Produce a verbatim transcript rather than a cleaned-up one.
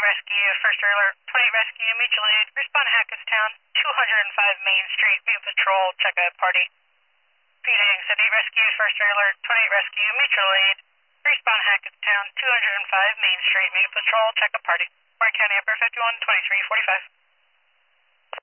Rescue, First Alert, twenty-eight Rescue, mutual aid, respond to Hackettstown, two hundred five Main Street, view patrol, check a party. Phoenix, eight Rescue, First Alert, twenty-eight Rescue, mutual aid, respond to Hackettstown, two hundred five Main Street, view patrol, check a party. Warren County, Upper fifty-one, twenty-three forty-five.